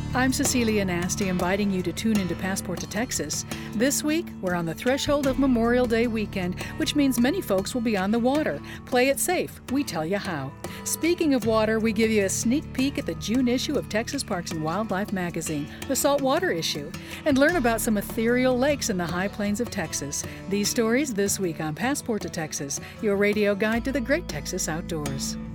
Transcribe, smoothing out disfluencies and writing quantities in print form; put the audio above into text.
I'm Cecilia Nasty, inviting you to tune into Passport to Texas. This week, we're on the threshold of Memorial Day weekend, which means many folks will be on the water. Play it safe. We tell you how. Speaking of water, we give you a sneak peek at the June issue of Texas Parks and Wildlife magazine, the saltwater issue, and learn about some ethereal lakes in the high plains of Texas. These stories this week on Passport to Texas, your radio guide to the great Texas outdoors.